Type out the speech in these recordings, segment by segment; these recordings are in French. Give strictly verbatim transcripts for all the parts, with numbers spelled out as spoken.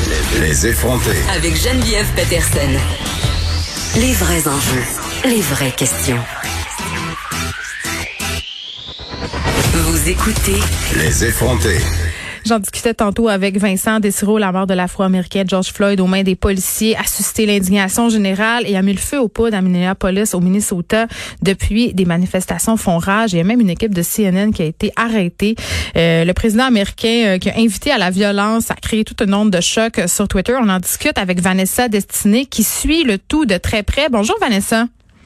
Les effronter. Avec Geneviève Peterson. Les vrais enjeux, les vraies questions. Vous écoutez Les effronter. J'en discutais tantôt avec Vincent Dessureau, la mort de l'Afro-Américain George Floyd aux mains des policiers a suscité l'indignation générale et a mis le feu aux poudres à Minneapolis, au Minnesota. Depuis, des manifestations font rage. Il y a même une équipe de C N N qui a été arrêtée. Euh, le président américain euh, qui a invité à la violence a créé toute une onde de choc sur Twitter. On en discute avec Vanessa Destinée qui suit le tout de très près. Bonjour Vanessa.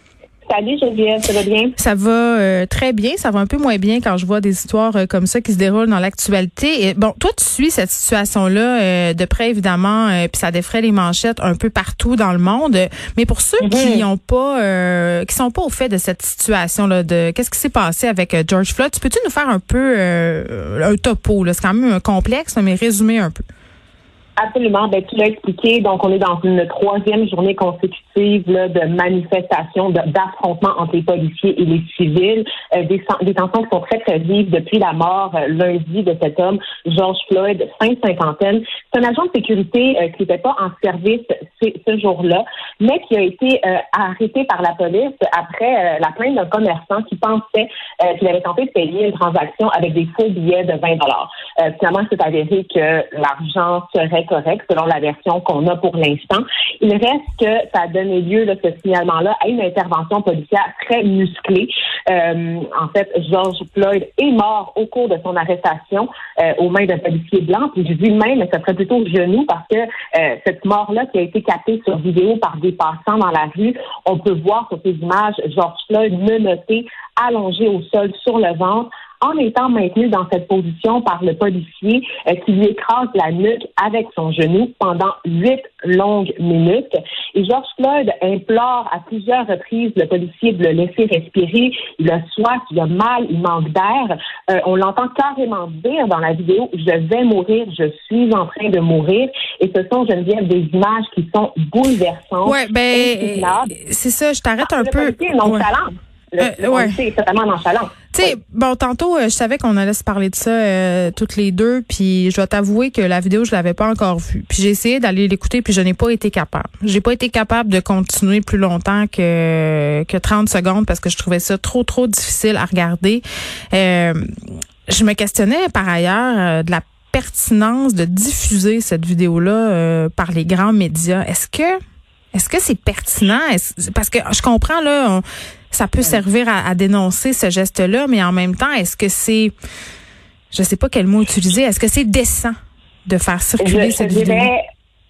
Salut Geneviève, ça va bien? Ça va euh, très bien. Ça va un peu moins bien quand je vois des histoires euh, comme ça qui se déroulent dans l'actualité. Et bon, toi, tu suis cette situation-là euh, de près, évidemment, euh, puis ça défraie les manchettes un peu partout dans le monde. Mais pour ceux mm-hmm. qui ont pas, euh, qui sont pas au fait de cette situation-là, de qu'est-ce qui s'est passé avec euh, George Floyd, tu peux-tu nous faire un peu euh, un topo? Là? C'est quand même complexe, mais résumer un peu. Absolument. Ben, tu l'as expliqué. Donc, on est dans une troisième journée consécutive là, de manifestations, de, d'affrontements entre les policiers et les civils. Euh, des, des tensions qui sont très, très vives depuis la mort euh, lundi de cet homme, George Floyd, fin cinquantaine. C'est un agent de sécurité euh, qui n'était pas en service ce, ce jour-là, mais qui a été euh, arrêté par la police après euh, la plainte d'un commerçant qui pensait euh, qu'il avait tenté de payer une transaction avec des faux billets de vingt dollars. Euh, finalement, c'est avéré que l'argent serait correct selon la version qu'on a pour l'instant. Il reste que ça a donné lieu, là, ce signalement-là, à une intervention policière très musclée. Euh, en fait, George Floyd est mort au cours de son arrestation euh, aux mains d'un policier blanc. Puis je dis même, mais ça serait plutôt genou parce que euh, cette mort-là qui a été captée sur vidéo par des passants dans la rue, on peut voir sur ces images George Floyd menotté, allongé au sol sur le ventre, en étant maintenu dans cette position par le policier euh, qui lui écrase la nuque avec son genou pendant huit longues minutes. Et George Floyd implore à plusieurs reprises le policier de le laisser respirer. Il a soif, il a mal, il manque d'air. Euh, on l'entend carrément dire dans la vidéo « Je vais mourir, je suis en train de mourir ». Et ce sont, Geneviève, des images qui sont bouleversantes. Ouais, ben, c'est ça, je t'arrête un le peu. Le policier est nonchalant. Le, euh, le ouais. policier est totalement nonchalant. Tu sais, oui. bon, tantôt, euh, je savais qu'on allait se parler de ça euh, toutes les deux, puis je dois t'avouer que la vidéo, je l'avais pas encore vue. Puis j'ai essayé d'aller l'écouter, puis je n'ai pas été capable. J'ai pas été capable de continuer plus longtemps que que trente secondes parce que je trouvais ça trop, trop difficile à regarder. Euh, je me questionnais par ailleurs euh, de la pertinence de diffuser cette vidéo-là euh, par les grands médias. Est-ce que est-ce que c'est pertinent? Est-ce, parce que je comprends, là, on, ça peut servir à, à dénoncer ce geste-là, mais en même temps, est-ce que c'est, je sais pas quel mot utiliser, est-ce que c'est décent de faire circuler je, cette je vidéo? Dirais,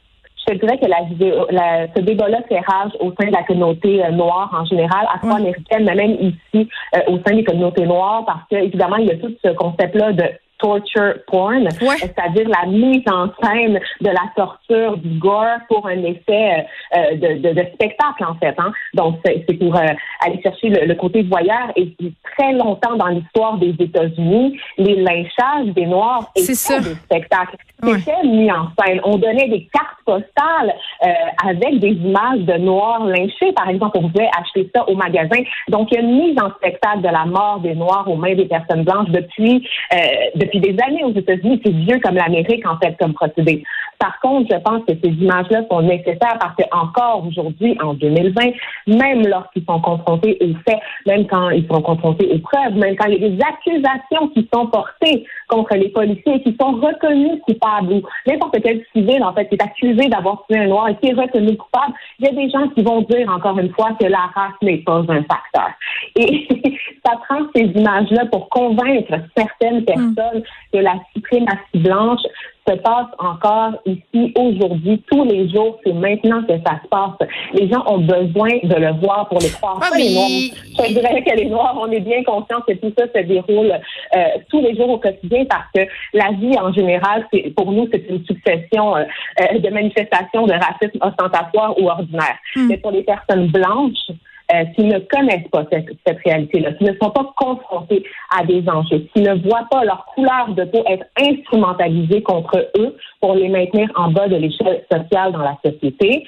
je te dirais que la vidéo, la, ce débat-là fait rage au sein de la communauté euh, noire en général, afro-américaine, mais même ici, euh, au sein des communautés noires, parce que, évidemment, il y a tout ce concept-là de torture porn, ouais. c'est-à-dire la mise en scène de la torture, du gore pour un effet euh, de, de, de spectacle, en fait. Hein? Donc, c'est, c'est pour euh, aller chercher le, le côté voyeur. Et très longtemps dans l'histoire des États-Unis, les lynchages des Noirs étaient des spectacles. Ouais. C'était mis en scène. On donnait des cartes postales euh, avec des images de Noirs lynchés. Par exemple, on pouvait acheter ça au magasin. Donc, il y a une mise en spectacle de la mort des Noirs aux mains des personnes blanches depuis, euh, depuis Depuis des années aux États-Unis. C'est vieux comme l'Amérique, en fait, comme procédé. Par contre, je pense que ces images-là sont nécessaires parce que encore aujourd'hui, en deux mille vingt, même lorsqu'ils sont confrontés aux faits, même quand ils sont confrontés aux preuves, même quand il y a des accusations qui sont portées contre les policiers et qui sont reconnus coupables, ou n'importe quel civil, en fait, qui est accusé d'avoir tué un noir et qui est reconnu coupable, il y a des gens qui vont dire, encore une fois, que la race n'est pas un facteur. Et ça prend ces images-là pour convaincre certaines personnes que la suprématie blanche se passe encore ici, aujourd'hui, tous les jours. C'est maintenant que ça se passe. Les gens ont besoin de le voir pour les croire. Ah, Pas mais... les Noirs. Je dirais que les Noirs, on est bien conscients que tout ça se déroule euh, tous les jours au quotidien parce que la vie, en général, c'est pour nous, c'est une succession euh, de manifestations de racisme ostentatoire ou ordinaire. Mm. Mais pour les personnes blanches, Euh, qui ne connaissent pas cette, cette réalité-là, qui ne sont pas confrontés à des enjeux, qui ne voient pas leur couleur de peau être instrumentalisée contre eux pour les maintenir en bas de l'échelle sociale dans la société,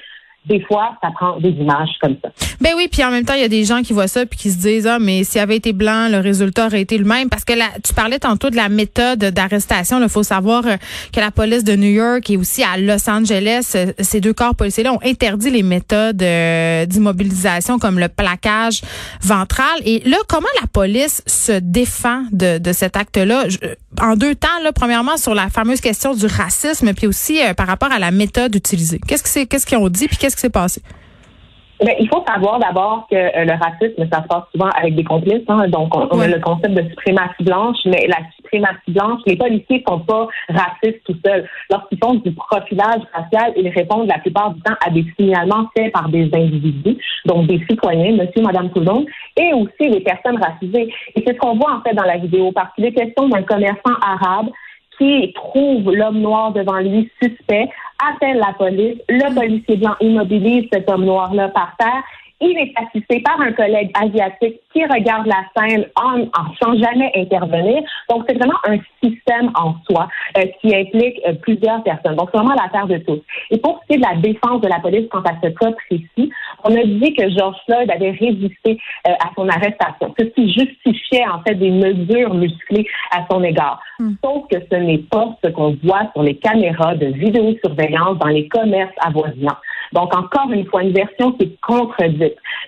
des fois, ça prend des images comme ça. Ben oui, puis en même temps, il y a des gens qui voient ça puis qui se disent ah mais s'il avait été blanc, le résultat aurait été le même parce que là, tu parlais tantôt de la méthode d'arrestation. Il faut savoir que la police de New York et aussi à Los Angeles, ces deux corps policiers-là ont interdit les méthodes euh, d'immobilisation comme le plaquage ventral. Et là, comment la police se défend de, de cet acte-là? Je, en deux temps, là, premièrement sur la fameuse question du racisme, puis aussi euh, par rapport à la méthode utilisée. Qu'est-ce que c'est, qu'est-ce qu'ils ont dit puis qu'est-ce qui s'est passé? Bien, il faut savoir d'abord que euh, le racisme, ça se passe souvent avec des complices. Hein, donc, on, on a le concept de suprématie blanche, mais la suprématie blanche, les policiers sont pas racistes tout seuls. Lorsqu'ils font du profilage racial, ils répondent la plupart du temps à des signalements faits par des individus, donc des citoyens, monsieur, madame, tout le monde, et aussi des personnes racisées. Et c'est ce qu'on voit en fait dans la vidéo, parce qu'il est question d'un commerçant arabe qui trouve l'homme noir devant lui suspect, appelle la police, le policier blanc immobilise cet homme noir-là par terre. Il est assisté par un collègue asiatique qui regarde la scène en, en sans jamais intervenir. Donc, c'est vraiment un système en soi euh, qui implique euh, plusieurs personnes. Donc, c'est vraiment l'affaire de tous. Et pour ce qui est de la défense de la police quant à ce cas précis, on a dit que George Floyd avait résisté euh, à son arrestation, ce qui justifiait en fait des mesures musclées à son égard. Mm. Sauf que ce n'est pas ce qu'on voit sur les caméras de vidéosurveillance dans les commerces avoisinants. Donc, encore une fois, une version qui est contredite.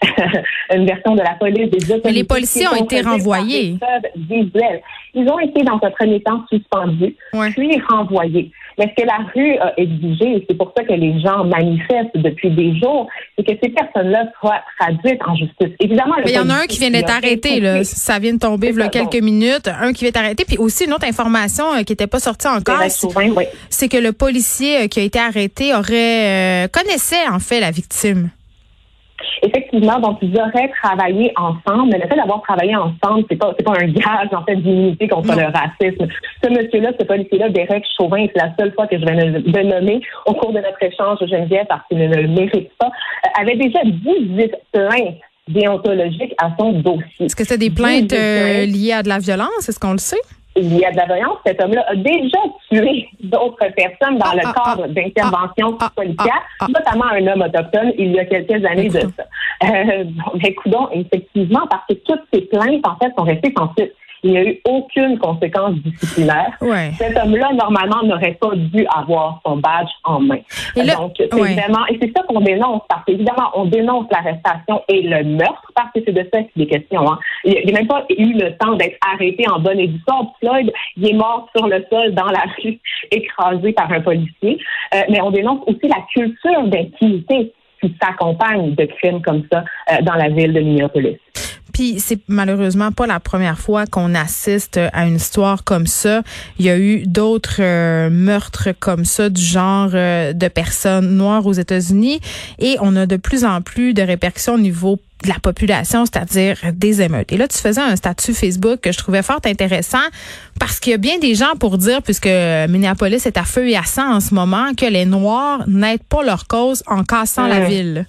Une version de la police des autorités. Mais les policiers ont été renvoyés. Visuelles. Ils ont été, dans un premier temps, suspendus, ouais. puis renvoyés. Mais ce que la rue a exigé, et c'est pour ça que les gens manifestent depuis des jours, c'est que ces personnes-là soient traduites en justice. Évidemment, il y en a un qui vient d'être arrêté, là. Ça vient de tomber il y a quelques minutes. Un qui vient d'être arrêté. Puis aussi, une autre information euh, qui n'était pas sortie encore, c'est, oui. c'est que le policier euh, qui a été arrêté aurait euh, connaissait, en fait, la victime. Effectivement, donc ils auraient travaillé ensemble, mais le fait d'avoir travaillé ensemble, c'est pas c'est pas un gage en fait d'immunité contre non. le racisme. Ce monsieur-là, ce policier-là, Derek Chauvin, c'est la seule fois que je vais le nommer au cours de notre échange, Geneviève, parce qu'il ne le mérite pas, euh, avait déjà dix-huit plaintes déontologiques à son dossier. Est-ce que c'est des plaintes euh, liées à de la violence? Est-ce qu'on le sait? Il y a de la violence. Cet homme-là a déjà tué d'autres personnes dans ah, le ah, cadre ah, d'interventions ah, policières, ah, ah, notamment un homme autochtone il y a quelques années de ça. Euh, mais coudonc, effectivement, parce que toutes ces plaintes, en fait, sont restées sans suite. Il n'y a eu aucune conséquence disciplinaire. Ouais. Cet homme-là, normalement, n'aurait pas dû avoir son badge en main. Et là, Donc, c'est ouais. vraiment, et c'est ça qu'on dénonce, parce qu'évidemment, on dénonce l'arrestation et le meurtre, parce que c'est de ça qu'il est question. Hein. Il n'a même pas eu le temps d'être arrêté en bonne et due forme. Floyd, il est mort sur le sol, dans la rue, écrasé par un policier. Euh, mais on dénonce aussi la culture d'impunité qui s'accompagne de crimes comme ça euh, dans la ville de Minneapolis. Puis c'est malheureusement pas la première fois qu'on assiste à une histoire comme ça. Il y a eu d'autres euh, meurtres comme ça du genre euh, de personnes noires aux États-Unis et on a de plus en plus de répercussions au niveau de la population, c'est-à-dire des émeutes. Et là, tu faisais un statut Facebook que je trouvais fort intéressant parce qu'il y a bien des gens pour dire, puisque Minneapolis est à feu et à sang en ce moment, que les Noirs n'aident pas leur cause en cassant mmh. la ville.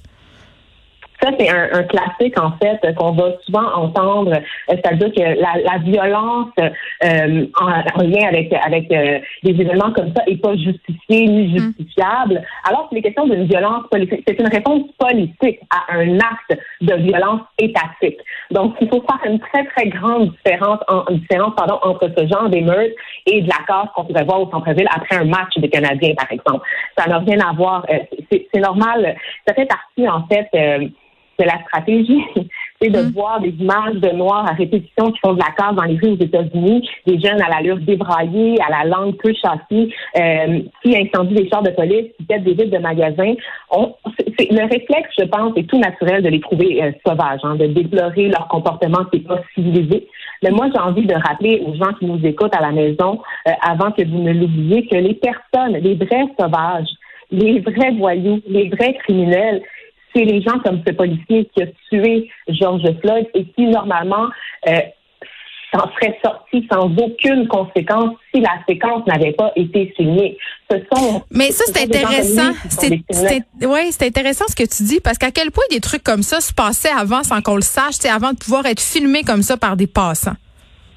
Ça, c'est un, un classique, en fait, qu'on va souvent entendre, c'est-à-dire que la, la violence euh, en, en lien avec avec euh, des événements comme ça n'est pas justifiée ni justifiable, mm. alors qu'il est question d'une violence politique. C'est une réponse politique à un acte de violence étatique. Donc, il faut faire une très, très grande différence, en, différence pardon, entre ce genre d'émeute et de la casse qu'on pourrait voir au centre-ville après un match des Canadiens, par exemple. Ça n'a rien à voir. Euh, c'est, c'est normal. Ça fait partie, en fait... Euh, de la stratégie, c'est de mmh. voir des images de Noirs à répétition qui font de la casse dans les rues aux États-Unis, des jeunes à l'allure débraillée, à la langue peu châssée, euh, qui incendient des chars de police, qui pètent des vitres de magasins. On, c'est, c'est, le réflexe, je pense, est tout naturel de les trouver euh, sauvages, hein, de déplorer leur comportement qui n'est pas civilisé. Mais moi, j'ai envie de rappeler aux gens qui nous écoutent à la maison, euh, avant que vous ne l'oubliez, que les personnes, les vrais sauvages, les vrais voyous, les vrais criminels, c'est les gens comme ce policier qui a tué George Floyd et qui, normalement, euh, s'en serait sorti sans aucune conséquence si la séquence n'avait pas été signée. Ce sont, Mais ça, c'est intéressant. C'est, c'est, ouais, c'est intéressant ce que tu dis, parce qu'à quel point des trucs comme ça se passaient avant sans qu'on le sache, avant de pouvoir être filmé comme ça par des passants.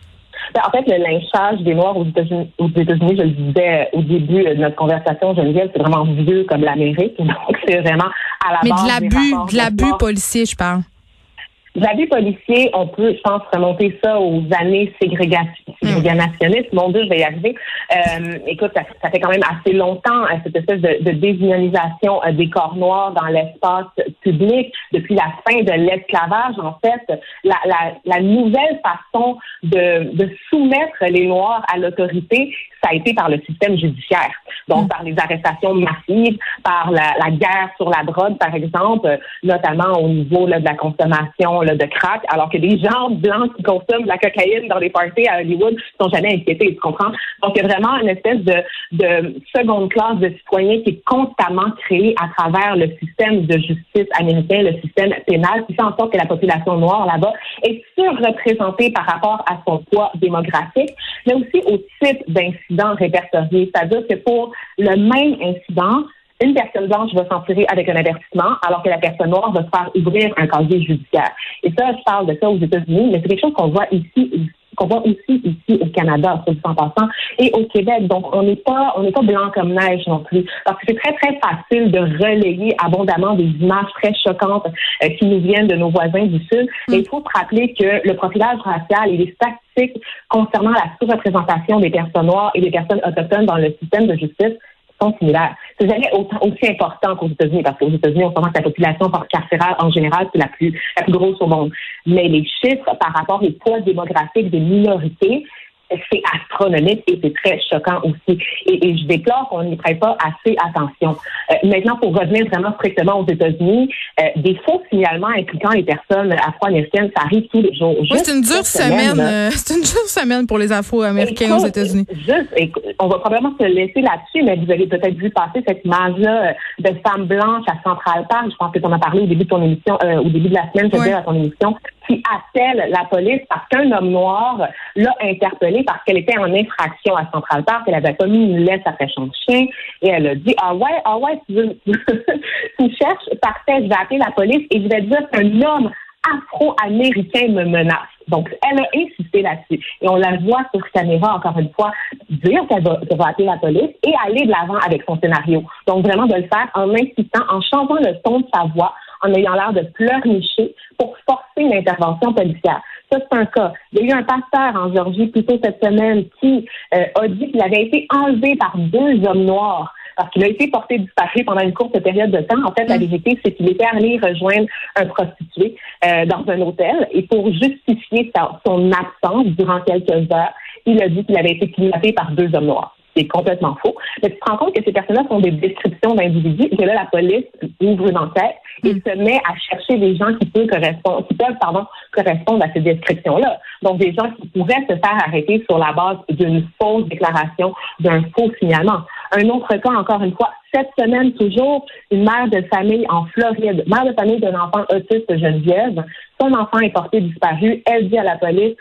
Ben, en fait, le lynchage des Noirs aux États-Unis, aux États-Unis, je le disais au début de notre conversation, Geneviève, c'est vraiment vieux comme l'Amérique. Donc, c'est vraiment à la Mais base de l'abus, des de l'abus policier, je parle. L'abus policier, on peut, je pense, remonter ça aux années ségrégationnistes. Mon Dieu, je vais y arriver. Euh, écoute, ça, ça fait quand même assez longtemps, hein, cette espèce de, de déshumanisation euh, des corps noirs dans l'espace public. Depuis la fin de l'esclavage, en fait, la, la, la nouvelle façon de, de soumettre les Noirs à l'autorité, ça a été par le système judiciaire. Donc, par les arrestations massives, par la, la guerre sur la drogue, par exemple, notamment au niveau là, de la consommation là, de crack, alors que des gens blancs qui consomment de la cocaïne dans les parties à Hollywood ne sont jamais inquiétés, tu comprends? Donc, il y a vraiment une espèce de, de seconde classe de citoyens qui est constamment créée à travers le système de justice américain, le système pénal, qui fait en sorte que la population noire là-bas est surreprésentée par rapport à son poids démographique, mais aussi au type d'incidents répertoriés. C'est-à-dire que pour le même incident, une personne blanche va s'en tirer avec un avertissement, alors que la personne noire va se faire ouvrir un casier judiciaire. Et ça, je parle de ça aux États-Unis, mais c'est quelque chose qu'on voit ici, qu'on voit aussi ici au Canada, sur le en passant, et au Québec. Donc, on n'est pas, on n'est pas blanc comme neige non plus. Parce que c'est très, très facile de relayer abondamment des images très choquantes euh, qui nous viennent de nos voisins du Sud. Mm. Mais il faut se rappeler que le profilage racial et les statistiques concernant la sous-représentation des personnes noires et des personnes autochtones dans le système de justice sont similaires. C'est jamais autant, aussi important qu'aux États-Unis, parce qu'aux États-Unis, on pense que la population carcérale, en général, c'est la plus, la plus grosse au monde. Mais les chiffres par rapport au poids démographique des minorités, c'est astronomique et c'est très choquant aussi. Et, et je déplore qu'on n'y prête pas assez attention. Euh, maintenant, pour revenir vraiment strictement aux États-Unis, euh, des faux signalements impliquant les personnes afro-américaines, ça arrive tous les jours. Oui, c'est une dure semaine. semaine euh, c'est une dure semaine pour les afro-américains écoute, aux États-Unis. Juste, écoute, on va probablement se laisser là-dessus, mais vous avez peut-être vu passer cette image-là de femme blanche à Central Park. Je pense que tu en as parlé au début de ton émission, euh, au début de la semaine, je veux dire, à ton émission, qui appelle la police parce qu'un homme noir l'a interpellée parce qu'elle était en infraction à Central Park. Elle avait pas mis une laisse après son chien et elle a dit « Ah ouais, ah ouais, tu veux, tu me cherches, parfait, je vais appeler la police et je vais dire qu'un homme afro-américain me menace. » Donc, elle a insisté là-dessus. Et on la voit sur caméra, encore une fois, dire qu'elle va, qu'elle va appeler la police et aller de l'avant avec son scénario. Donc, vraiment de le faire en insistant, en changeant le ton de sa voix, en ayant l'air de pleurnicher pour forcer une intervention policière. Ça, c'est un cas. Il y a eu un pasteur en Géorgie plus tôt cette semaine qui euh, a dit qu'il avait été enlevé par deux hommes noirs parce qu'il a été porté disparu pendant une courte période de temps. En fait, la vérité, c'est qu'il était allé rejoindre un prostitué euh, dans un hôtel et pour justifier sa, son absence durant quelques heures, il a dit qu'il avait été kidnappé par deux hommes noirs. C'est complètement faux. Mais tu te rends compte que ces personnes-là sont des descriptions d'individus et que là, la police ouvre une enquête et se met à chercher des gens qui peuvent correspondre, qui peuvent, pardon, correspondre à ces descriptions-là. Donc, des gens qui pourraient se faire arrêter sur la base d'une fausse déclaration, d'un faux signalement. Un autre cas, encore une fois, cette semaine toujours, une mère de famille en Floride, mère de famille d'un enfant autiste Geneviève, son enfant est porté disparu, elle dit à la police,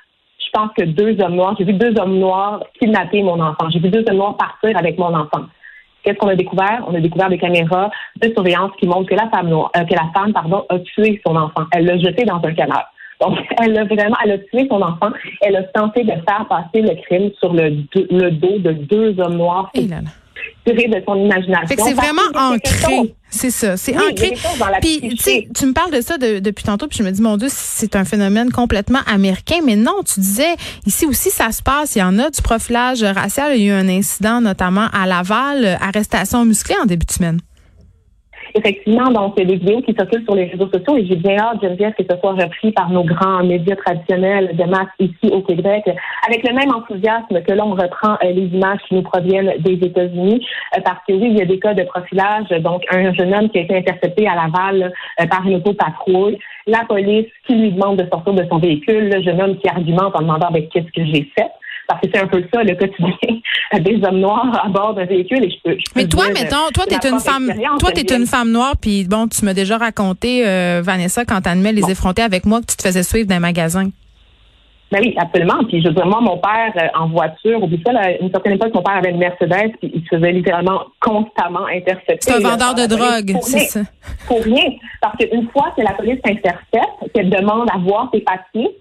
je pense que deux hommes noirs, j'ai vu deux hommes noirs kidnapper mon enfant. J'ai vu deux hommes noirs partir avec mon enfant. Qu'est-ce qu'on a découvert? On a découvert des caméras de surveillance qui montrent que la femme noire, euh, que la femme, pardon, a tué son enfant. Elle l'a jeté dans un canal. Donc, elle a vraiment, elle a tué son enfant. Elle a tenté de faire passer le crime sur le, le dos de deux hommes noirs. Et là là. Tiré de son imagination. Fait que c'est vraiment ancré. C'est ça, c'est oui, ancré. Puis, tu sais, tu me parles de ça de, depuis tantôt, puis je me dis, mon Dieu, c'est un phénomène complètement américain. Mais non, tu disais, ici aussi, ça se passe. Il y en a du profilage racial. Il y a eu un incident, notamment à Laval, arrestation musclée en début de semaine. Effectivement, donc, il y a des vidéos qui circulent sur les réseaux sociaux et j'ai bien hâte, Geneviève, que ce soit repris par nos grands médias traditionnels de masse ici au Québec, avec le même enthousiasme que l'on reprend euh, les images qui nous proviennent des États-Unis, euh, parce que oui, il y a des cas de profilage, donc un jeune homme qui a été intercepté à Laval euh, par une auto-patrouille, la police qui lui demande de sortir de son véhicule, le jeune homme qui argumente en demandant ben, qu'est-ce que j'ai fait. Parce que c'est un peu ça, le quotidien des hommes noirs à bord d'un véhicule. Et je peux, je peux Mais toi, dire, mettons, toi, t'es une femme, toi, t'es une femme noire, puis bon, tu m'as déjà raconté, euh, Vanessa, quand t'animais les bon. effrontés avec moi, que tu te faisais suivre d'un magasin. Ben oui, absolument. Puis je veux dire, moi, mon père, euh, en voiture, au bout de ça, à une certaine époque, mon père avait une Mercedes, puis il se faisait littéralement constamment intercepter. C'est un vendeur de drogue, c'est ça. Pour rien. Parce qu'une fois que la police t'intercepte, qu'elle demande à voir tes papiers,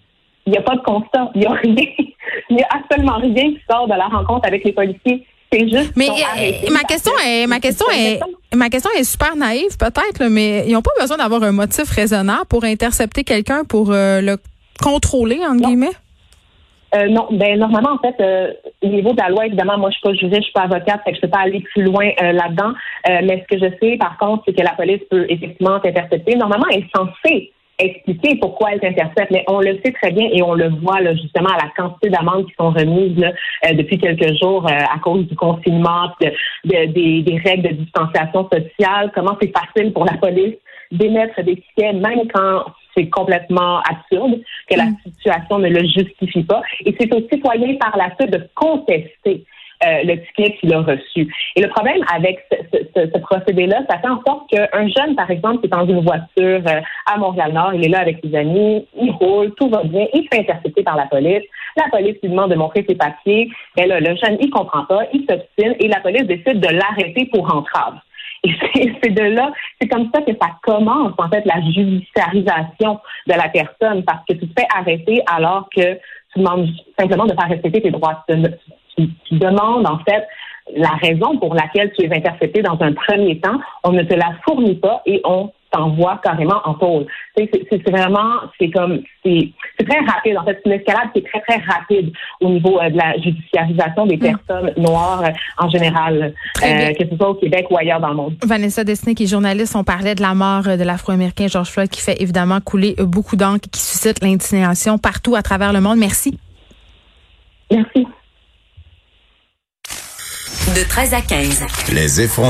il n'y a pas de constat, il n'y a rien, il n'y a absolument rien qui sort de la rencontre avec les policiers. C'est juste. Mais euh, ma question est, ma question est, ma question est super naïve peut-être, là, mais ils n'ont pas besoin d'avoir un motif raisonnable pour intercepter quelqu'un pour euh, le contrôler entre non. guillemets. Euh, non, ben normalement en fait, euh, au niveau de la loi, évidemment, moi je suis pas juriste, je suis pas avocate, fait que je peux pas aller plus loin euh, là-dedans. Euh, mais ce que je sais, par contre, c'est que la police peut effectivement t'intercepter. Normalement, elle est censée expliquer pourquoi elle t'intercepte, mais on le sait très bien et on le voit là, justement à la quantité d'amendes qui sont remises là, euh, depuis quelques jours euh, à cause du confinement, de, de, des, des règles de distanciation sociale. Comment c'est facile pour la police d'émettre des tickets, même quand c'est complètement absurde, que la situation ne le justifie pas. Et c'est aux citoyens par la suite de contester euh, le ticket qu'il a reçu. Et le problème avec ce, ce, ce procédé-là, ça fait en sorte qu'un jeune, par exemple, qui est dans une voiture euh, à Montréal-Nord, il est là avec ses amis, il roule, tout va bien, il se fait intercepter par la police. La police lui demande de montrer ses papiers. Et là, le jeune, il comprend pas, il s'obstine et la police décide de l'arrêter pour entrave. Et c'est, c'est de là, c'est comme ça que ça commence, en fait, la judiciarisation de la personne, parce que tu te fais arrêter alors que tu demandes simplement de faire respecter tes droits. Tu, tu, tu demandes, en fait, la raison pour laquelle tu es intercepté dans un premier temps. On ne te la fournit pas et on t'envoie carrément en pause. C'est, c'est, c'est vraiment, c'est comme, c'est, c'est très rapide. En fait, c'est une escalade qui est très, très rapide au niveau euh, de la judiciarisation des mmh. personnes noires euh, en général, euh, que ce soit au Québec ou ailleurs dans le monde. Vanessa Destinée, qui est journaliste, on parlait de la mort de l'Afro-Américain George Floyd, qui fait évidemment couler beaucoup d'encre, qui suscite l'indignation partout à travers le monde. Merci. Merci. De treize à quinze. Les effrontés.